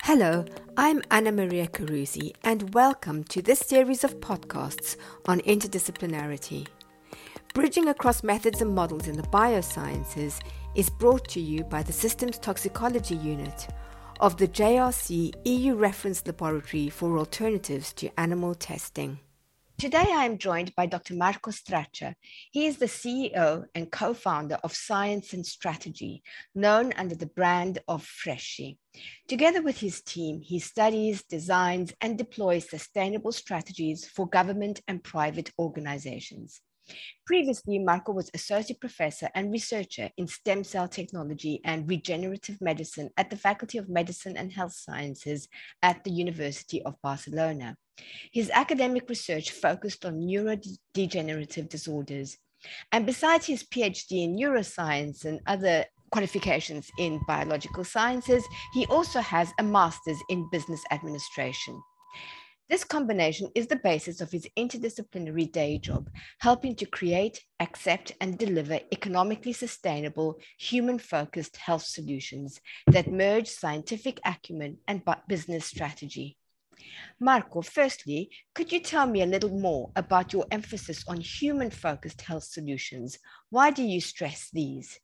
Hello, I'm Anna Maria Carusi, and welcome to this series of podcasts on interdisciplinarity. Bridging across methods and models in the biosciences is brought to you by the Systems Toxicology Unit of the JRC EU Reference Laboratory for Alternatives to Animal Testing. Today I am joined by Dr. Marco Straccia. He is the CEO and co-founder of Science and Strategy, known under the brand of Fresci. Together with his team, he studies, designs, and deploys sustainable strategies for government and private organizations. Previously, Marco was associate professor and researcher in stem cell technology and regenerative medicine at the Faculty of Medicine and Health Sciences at the University of Barcelona. His academic research focused on neurodegenerative disorders. And besides his PhD in neuroscience and other qualifications in biological sciences, he also has a master's in business administration. This combination is the basis of his interdisciplinary day job, helping to create, accept, and deliver economically sustainable, human-focused health solutions that merge scientific acumen and business strategy. Marco, firstly, could you tell me a little more about your emphasis on human-focused health solutions? Why do you stress these?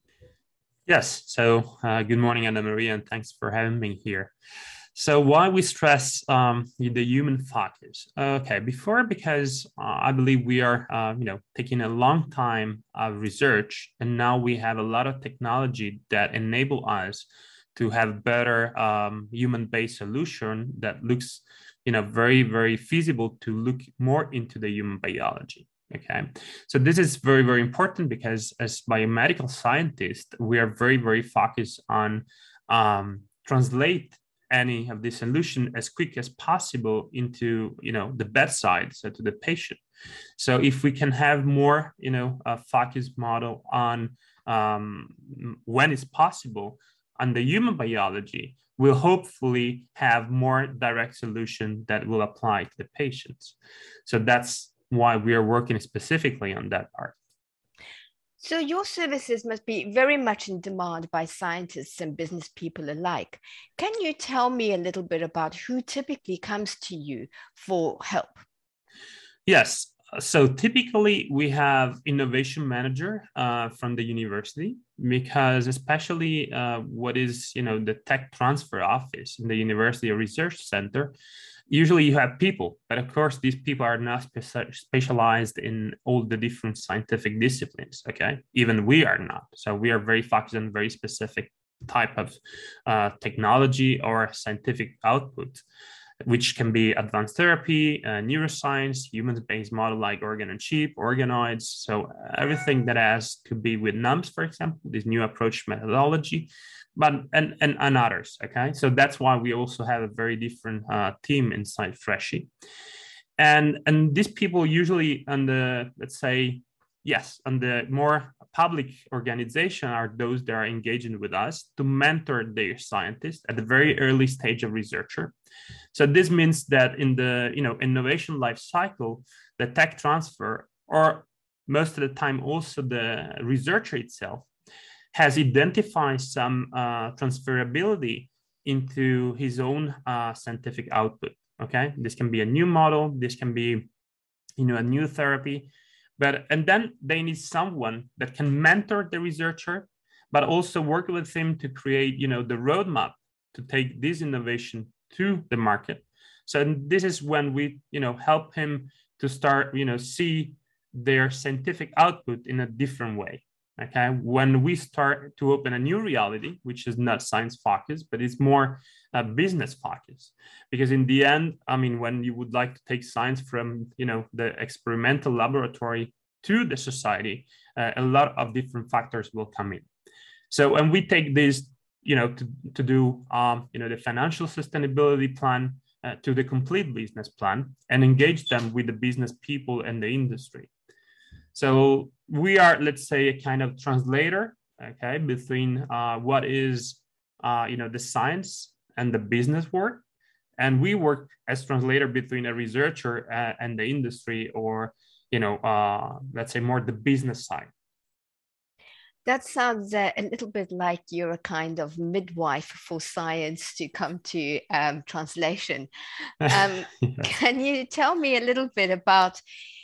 Yes, so good morning, Anna Maria, and thanks for having me here. So why we stress the human focus? Okay, because I believe we are, taking a long time of research, and now we have a lot of technology that enable us to have better human-based solution that looks, very, very feasible to look more into the human biology. Okay, so this is very, very important because as biomedical scientists, we are very, very focused on translate any of this solution as quick as possible into, the bedside, so to the patient. So if we can have more, a focus model on when it's possible on the human biology, we'll hopefully have more direct solution that will apply to the patients. So that's why we are working specifically on that part. So your services must be very much in demand by scientists and business people alike. Can you tell me a little bit about who typically comes to you for help? Yes. So typically we have innovation manager from the university, because especially what is, the tech transfer office in the university or research center, usually you have people, but of course these people are not specialized in all the different scientific disciplines. Okay, even we are not. So we are very focused on very specific type of technology or scientific output, which can be advanced therapy, neuroscience, human-based model like organ-on-chip, organoids. So everything that has to be with NUMS, for example, this new approach methodology, but and others. Okay, so that's why we also have a very different team inside Fresci, and these people usually on the, let's say, yes, on the more public organization are those that are engaging with us to mentor their scientists at the very early stage of researcher. So this means that in the innovation life cycle, the tech transfer, or most of the time also the researcher itself, has identified some transferability into his own scientific output. Okay, this can be a new model, this can be a new therapy, and then they need someone that can mentor the researcher, but also work with him to create the roadmap to take this innovation to the market. So this is when we help him to start see their scientific output in a different way. Okay, when we start to open a new reality, which is not science focused, but it's more business focused, because in the end, when you would like to take science from the experimental laboratory to the society, a lot of different factors will come in. So when we take this, to do the financial sustainability plan to the complete business plan and engage them with the business people and the industry. So we are, let's say, a kind of translator, okay, between what is, the science and the business work. And we work as translator between a researcher and the industry, or, let's say more the business side. That sounds a little bit like you're a kind of midwife for science to come to translation. Yes. Can you tell me a little bit about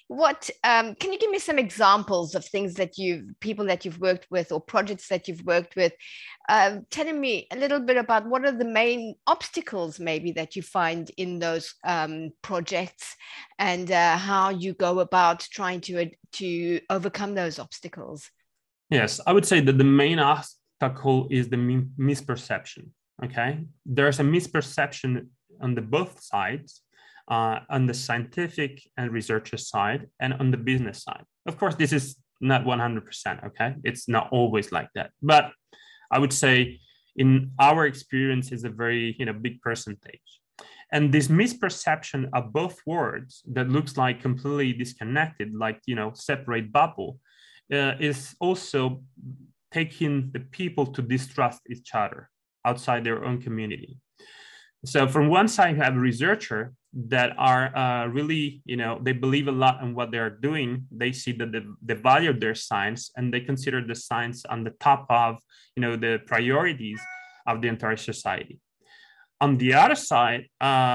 can you give me some examples of things that people that you've worked with or projects that you've worked with, telling me a little bit about what are the main obstacles maybe that you find in those projects, and how you go about trying to overcome those obstacles? Yes, I would say that the main obstacle is the misperception. Okay, there's a misperception on the both sides, on the scientific and researcher side, and on the business side. Of course, this is not 100%. Okay, it's not always like that, but I would say in our experience is a very big percentage. And this misperception of both words that looks like completely disconnected, like separate bubble, is also taking the people to distrust each other outside their own community. So from one side, you have a researcher that are really, they believe a lot in what they're doing. They see that the value of their science, and they consider the science on the top of, the priorities of the entire society. On the other side,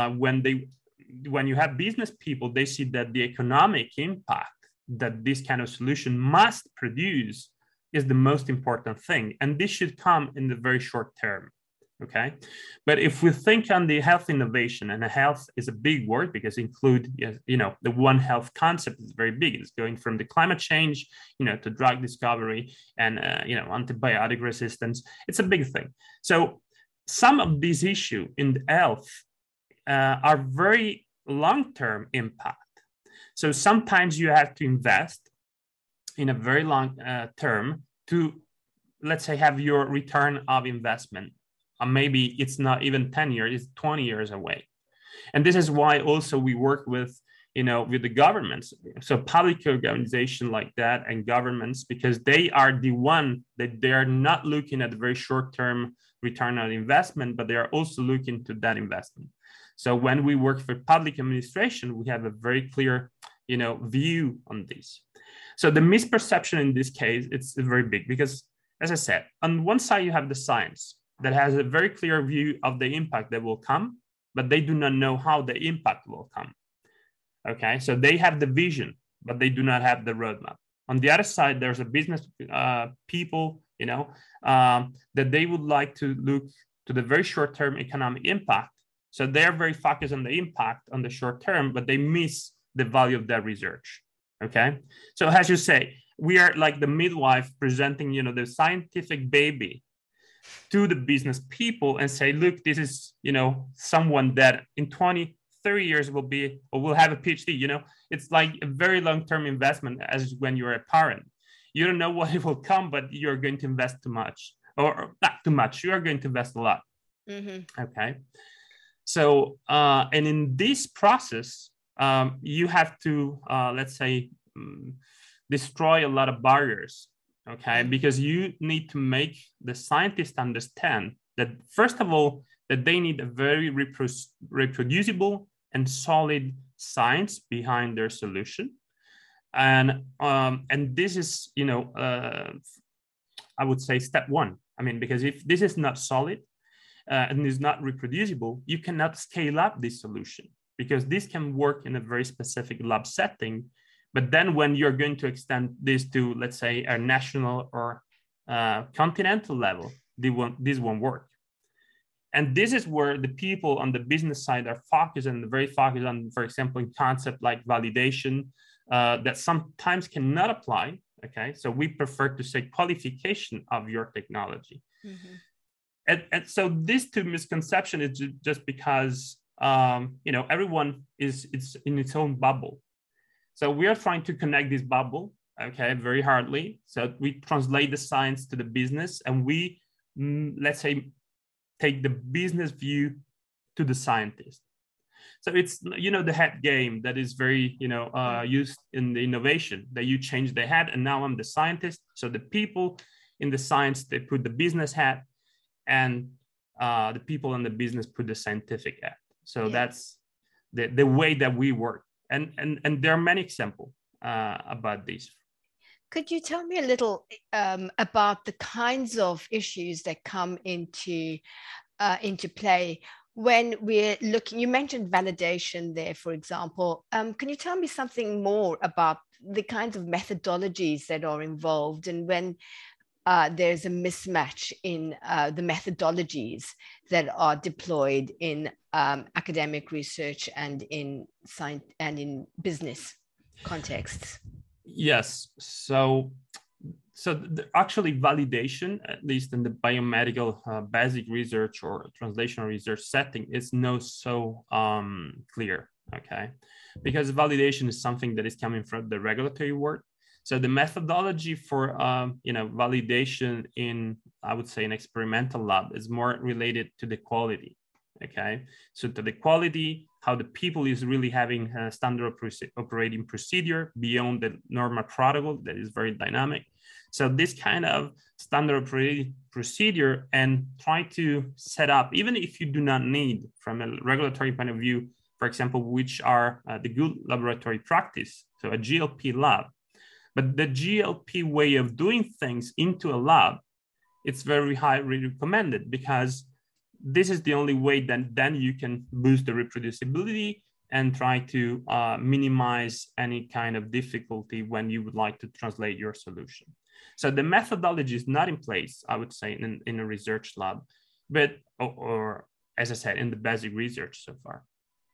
when you have business people, they see that the economic impact that this kind of solution must produce is the most important thing, and this should come in the very short term. Okay, but if we think on the health innovation, and the health is a big word because include the One Health concept is very big. It's going from the climate change to drug discovery and antibiotic resistance. It's a big thing. So some of these issues in the health are very long-term impact. So sometimes you have to invest in a very long term to, let's say, have your return of investment. Maybe it's not even 10 years, it's 20 years away. And this is why also we work with the governments, so public organizations like that and governments, because they are the one that they are not looking at the very short-term return on investment, but they are also looking to that investment. So when we work for public administration, we have a very clear view on this. So the misperception in this case, it's very big because, as I said, on one side you have the science that has a very clear view of the impact that will come, but they do not know how the impact will come. Okay, so they have the vision, but they do not have the roadmap. On the other side, there's a business people, that they would like to look to the very short-term economic impact. So they're very focused on the impact on the short term, but they miss the value of that research. Okay, so as you say, we are like the midwife presenting, the scientific baby to the business people and say, look, this is, someone that in 20, 30 years will be or will have a PhD. It's like a very long-term investment, as when you're a parent. You don't know what it will come, but you're going to invest too much, or not too much. You are going to invest a lot. Mm-hmm. Okay. So, and in this process, you have to, let's say, destroy a lot of barriers. Okay, because you need to make the scientists understand that, first of all, that they need a very reproducible and solid science behind their solution. And this is, I would say, step one. I mean, because if this is not solid and is not reproducible, you cannot scale up this solution, because this can work in a very specific lab setting. But then when you're going to extend this to, let's say, a national or continental level, this won't work. And this is where the people on the business side are focused, and very focused on, for example, in concept like validation that sometimes cannot apply. Okay, so we prefer to say qualification of your technology. Mm-hmm. And so these two misconceptions is just because everyone is in its own bubble. So we are trying to connect this bubble, okay, very hardly. So we translate the science to the business, and we, let's say, take the business view to the scientist. So it's, the head game that is very, used in the innovation, that you change the head, and now I'm the scientist. So the people in the science, they put the business hat, and the people in the business put the scientific hat. So that's the way that we work. And there are many examples about this. Could you tell me a little about the kinds of issues that come into play when we're looking? You mentioned validation there, for example. Can you tell me something more about the kinds of methodologies that are involved, and when there's a mismatch in the methodologies that are deployed in academic research and in science and in business contexts? Yes. So actually validation, at least in the biomedical basic research or translational research setting, is not so clear, okay? Because validation is something that is coming from the regulatory world. So the methodology for validation in, I would say, an experimental lab is more related to the quality, okay? So to the quality, how the people is really having a standard operating procedure beyond the normal protocol that is very dynamic. So this kind of standard operating procedure, and try to set up, even if you do not need from a regulatory point of view, for example, which are the good laboratory practice, so a GLP lab. But the GLP way of doing things into a lab, it's very highly recommended, because this is the only way that then you can boost the reproducibility and try to minimize any kind of difficulty when you would like to translate your solution. So the methodology is not in place, I would say, in a research lab, but, or as I said, in the basic research so far.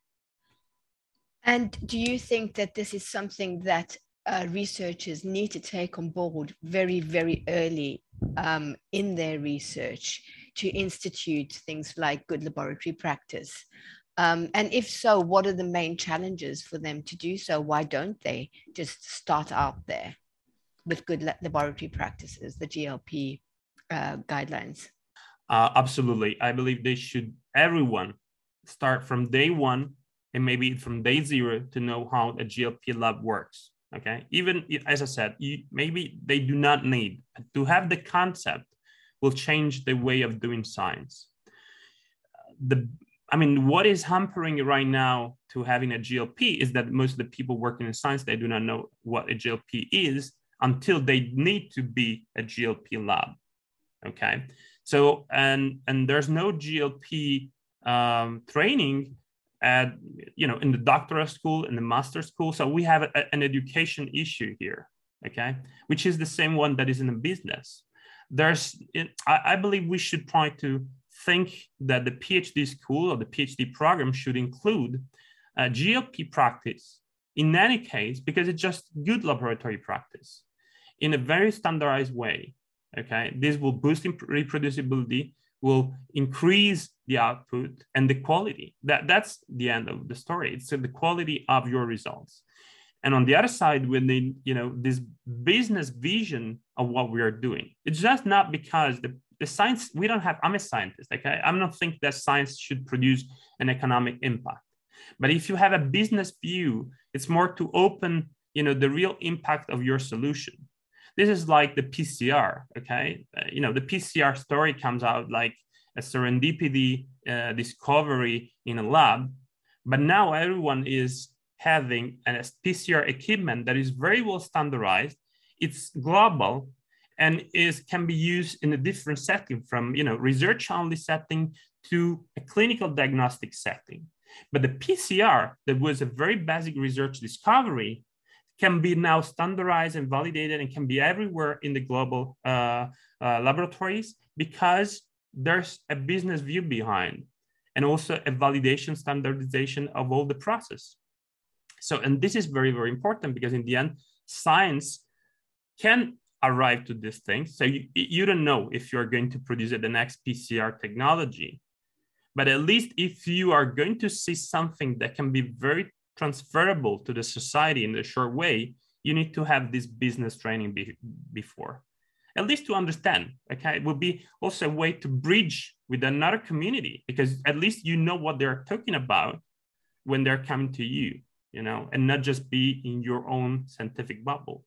And do you think that this is something that researchers need to take on board very, very early in their research, to institute things like good laboratory practice? And if so, what are the main challenges for them to do so? Why don't they just start out there with good laboratory practices, the GLP guidelines? Absolutely. I believe everyone start from day one, and maybe from day zero, to know how a GLP lab works. Okay, even as I said, maybe they do not need to have the concept, will change the way of doing science. What is hampering right now to having a GLP is that most of the people working in science, they do not know what a GLP is until they need to be a GLP lab. Okay, so and there's no GLP training at, in the doctoral school, in the master school. So we have an education issue here, okay, which is the same one that is in the business. I believe we should try to think that the PhD school or the PhD program should include GLP practice in any case, because it's just good laboratory practice in a very standardized way, okay? This will boost reproducibility, will increase the output and the quality. That's the end of the story. It's the quality of your results. And on the other side, when they, this business vision of what we are doing, it's just not because the science, I'm a scientist, okay? I'm not think that science should produce an economic impact. But if you have a business view, it's more to open, the real impact of your solution. This is like the PCR, okay? The PCR story comes out like a serendipity discovery in a lab, but now everyone is having a PCR equipment that is very well standardized. It's global and can be used in a different setting, from research only setting to a clinical diagnostic setting. But the PCR, that was a very basic research discovery, can be now standardized and validated and can be everywhere in the global laboratories, because there's a business view behind, and also a validation standardization of all the process. So, and this is very, very important, because in the end, science can arrive to these things. So you don't know if you're going to produce the next PCR technology, but at least if you are going to see something that can be very transferable to the society in a short way, you need to have this business training before, at least to understand, okay? It would be also a way to bridge with another community, because at least you know what they're talking about when they're coming to you, and not just be in your own scientific bubble.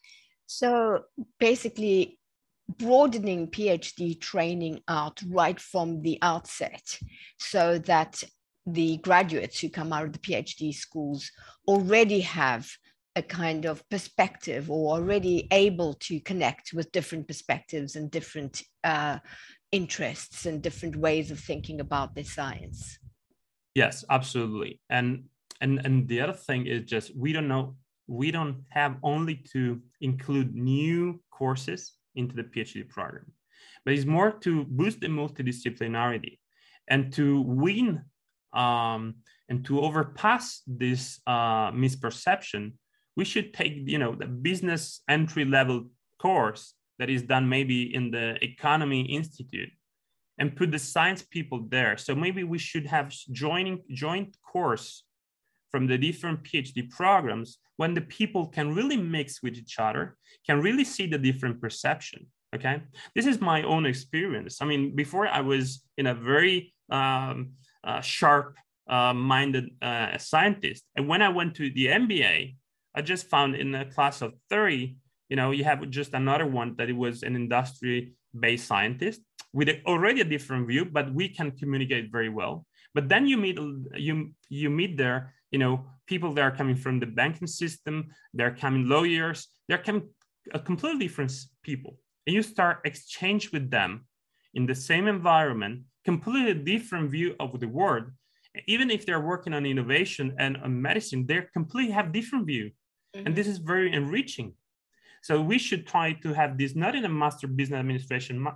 So basically, broadening PhD training out right from the outset, so that the graduates who come out of the PhD schools already have a kind of perspective, or already able to connect with different perspectives and different interests and different ways of thinking about their science. Yes, absolutely. And the other thing is just we don't have only to include new courses into the PhD program, but it's more to boost the multidisciplinarity and to win and to overpass this misperception. We should take, the business entry level course that is done maybe in the Economy Institute and put the science people there. So maybe we should have joint course from the different PhD programs when the people can really mix with each other, can really see the different perception. Okay, this is my own experience. I mean, before I was in a very sharp-minded scientist, and when I went to the MBA, I just found in a class of 30, you have just another one that it was an industry-based scientist with already a different view, but we can communicate very well. But then you meet there, people that are coming from the banking system, they're coming lawyers, they're coming a completely different people. And you start exchange with them in the same environment, completely different view of the world. Even if they're working on innovation and on medicine, they completely have different view. Mm-hmm. And this is very enriching. So we should try to have this not in a master business administration,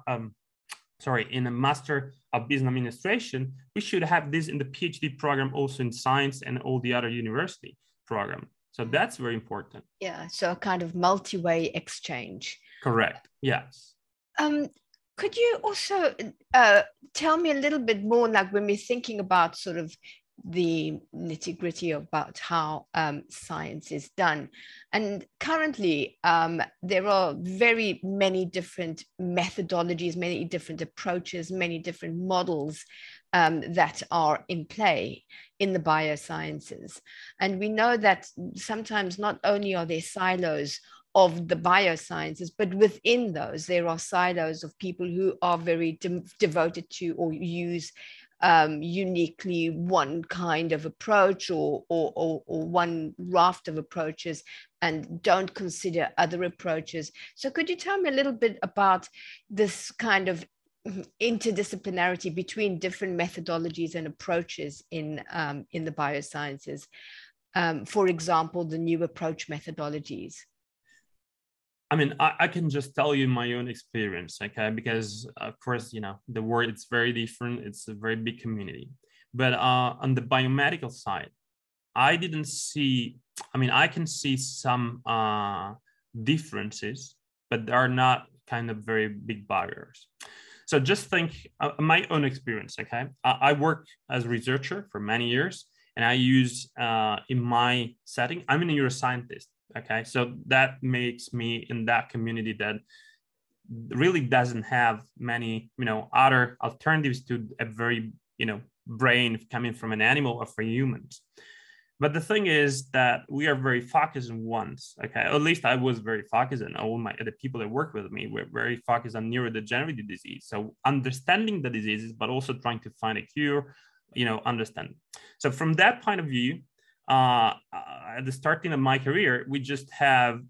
in a master of business administration. We should have this in the PhD program, also in science and all the other university program. So that's very important. Yeah, so a kind of multi-way exchange. Correct, yes. Could you also tell me a little bit more, like when we're thinking about sort of the nitty-gritty about how science is done. And currently, there are very many different methodologies, many different approaches, many different models that are in play in the biosciences. And we know that sometimes not only are there silos of the biosciences, but within those, there are silos of people who are very devoted to or use uniquely one kind of approach or one raft of approaches and don't consider other approaches. So could you tell me a little bit about this kind of interdisciplinarity between different methodologies and approaches in the biosciences? For example, the new approach methodologies. I mean, I can just tell you my own experience, okay? Because of course, the world, it's very different. It's a very big community. But on the biomedical side, I can see some differences, but they are not kind of very big barriers. So just think my own experience, okay? I work as a researcher for many years, and I use in my setting, I'm a neuroscientist. Okay, so that makes me in that community that really doesn't have many, other alternatives to a very, brain coming from an animal or from humans. But the thing is that we are very focused on ones. Okay, at least I was very focused, and all the people that work with me were very focused on neurodegenerative disease. So understanding the diseases, but also trying to find a cure, understand. So from that point of view, at the starting of my career, we just have,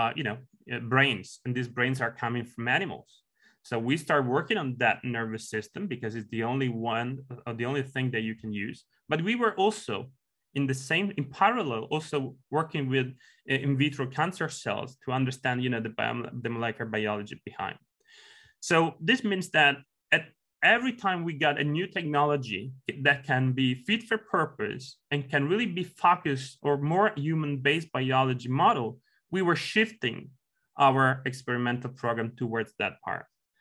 brains, and these brains are coming from animals. So we start working on that nervous system because it's the only thing that you can use. But we were also in parallel, also working with in vitro cancer cells to understand, the molecular biology behind. So this means that every time we got a new technology that can be fit for purpose and can really be focused or more human-based biology model, we were shifting our experimental program towards that part.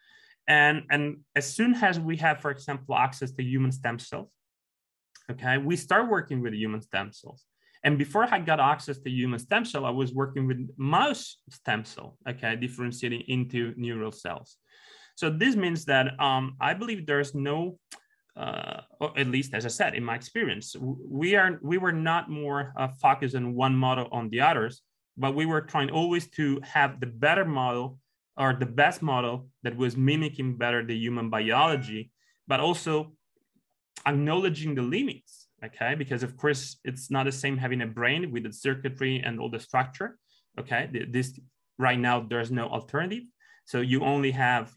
And as soon as we have, for example, access to human stem cells, okay, we start working with human stem cells. And before I got access to human stem cell, I was working with mouse stem cell, okay, differentiating into neural cells. So this means that I believe there's no, or at least as I said, in my experience, we were not more focused on one model on the others, but we were trying always to have the better model or the best model that was mimicking better the human biology, but also acknowledging the limits okay? Because of course, it's not the same having a brain with the circuitry and all the structure, okay? This right now, there's no alternative. So you only have,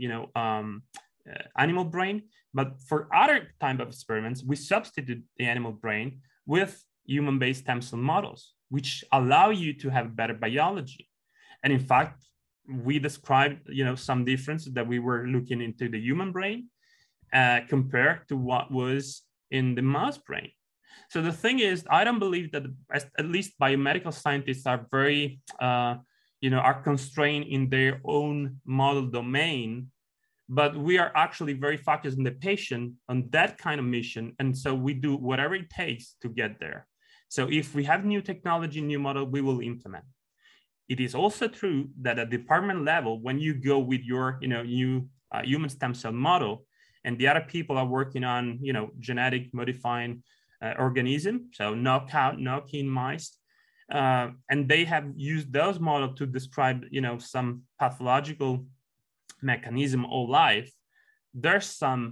animal brain. But for other type of experiments, we substitute the animal brain with human-based stem cell models, which allow you to have better biology. And in fact, we described, some difference that we were looking into the human brain compared to what was in the mouse brain. So the thing is, I don't believe that at least biomedical scientists are very, are constrained in their own model domain, but we are actually very focused on the patient, on that kind of mission. And so we do whatever it takes to get there. So if we have new technology, new model, we will implement. It is also true that at department level, when you go with your, new human stem cell model, and the other people are working on, genetic modifying organism, so knockout, knock-in mice, and they have used those models to describe, some pathological mechanism of life. There are some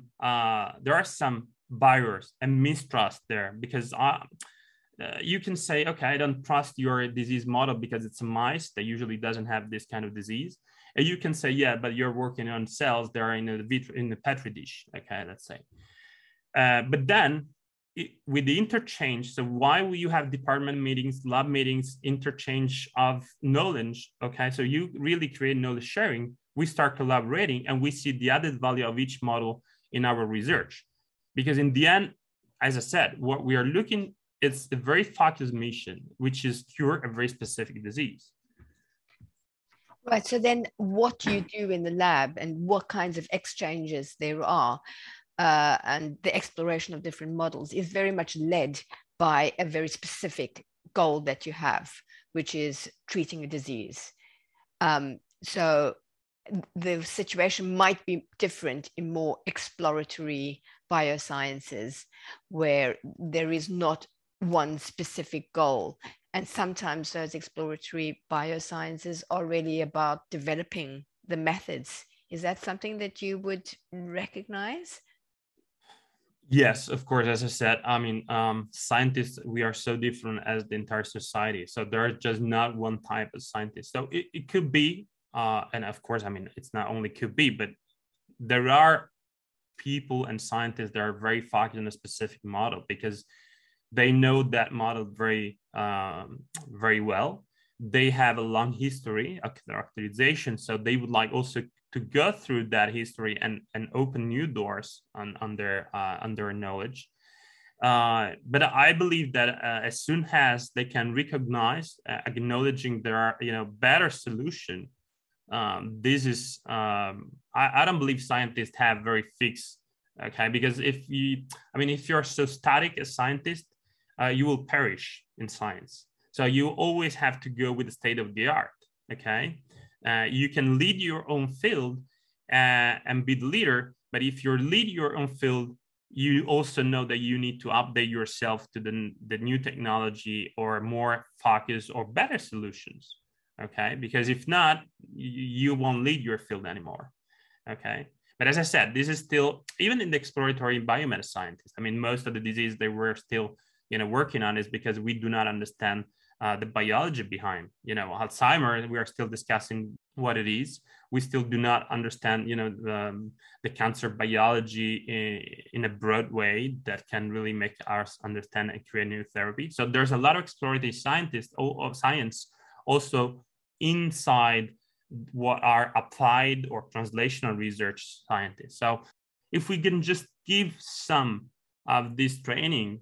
barriers and mistrust there, because you can say, okay, I don't trust your disease model because it's a mice that usually doesn't have this kind of disease. And you can say, yeah, but you're working on cells that are in the petri dish, okay, let's say. But then with the interchange, so why will you have department meetings, lab meetings, interchange of knowledge, okay? So you really create knowledge sharing. We start collaborating and we see the added value of each model in our research. Because in the end, as I said, what we are looking, it's a very focused mission, which is cure a very specific disease. Right. So then what you do in the lab and what kinds of exchanges there are and the exploration of different models is very much led by a very specific goal that you have, which is treating a disease. So the situation might be different in more exploratory biosciences where there is not one specific goal. And sometimes those exploratory biosciences are really about developing the methods. Is that something that you would recognize? Yes, of course. As I said, I mean, scientists, we are so different as the entire society. So there is just not one type of scientist. So it could be, and of course, I mean, it's not only could be, but there are people and scientists that are very focused on a specific model because they know that model very, very well. They have a long history of characterization. So they would like also to go through that history and open new doors on their knowledge. But I believe that as soon as they can recognize, acknowledging there are better solution, this is I don't believe scientists have very fixed. Okay, because if you're so static as scientist, you will perish in science. So you always have to go with the state of the art. Okay. You can lead your own field and be the leader, but if you lead your own field, you also know that you need to update yourself to the new technology or more focused or better solutions, okay? Because if not, you won't lead your field anymore, okay? But as I said, this is still, even in the exploratory biomedical scientists, I mean, most of the disease they were still working on is because we do not understand the biology behind, Alzheimer. We are still discussing what it is. We still do not understand, the cancer biology in a broad way that can really make us understand and create new therapy. So there's a lot of exploratory scientists of science also inside what are applied or translational research scientists. So if we can just give some of this training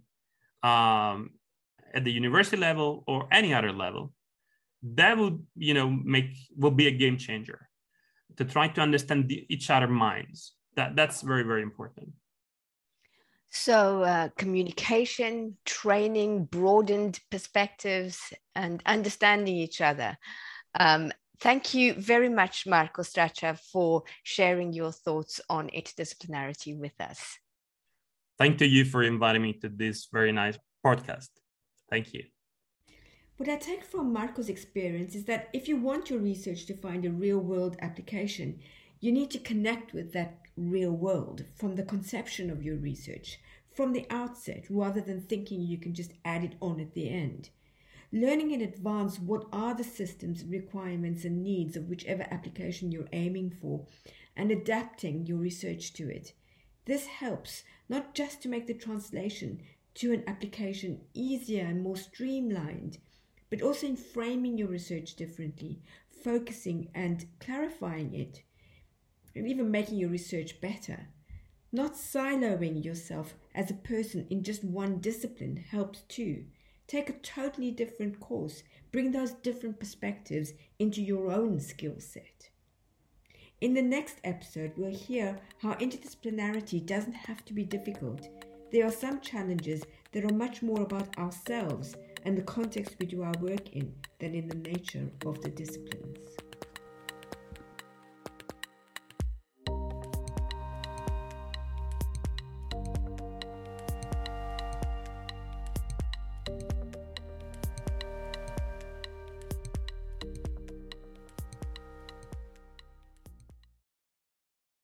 at the university level or any other level, that will be a game changer to try to understand each other's minds. That's very, very important. So communication, training, broadened perspectives, and understanding each other. Thank you very much, Marco Straccia, for sharing your thoughts on interdisciplinarity with us. Thank you for inviting me to this very nice podcast. Thank you. What I take from Marco's experience is that if you want your research to find a real-world application, you need to connect with that real world from the conception of your research, from the outset rather than thinking you can just add it on at the end. Learning in advance what are the systems, requirements and needs of whichever application you're aiming for and adapting your research to it. This helps not just to make the translation to an application easier and more streamlined, but also in framing your research differently, focusing and clarifying it, and even making your research better. Not siloing yourself as a person in just one discipline helps too. Take a totally different course. Bring those different perspectives into your own skill set. In the next episode, we'll hear how interdisciplinarity doesn't have to be difficult. There are some challenges that are much more about ourselves and the context we do our work in than in the nature of the disciplines.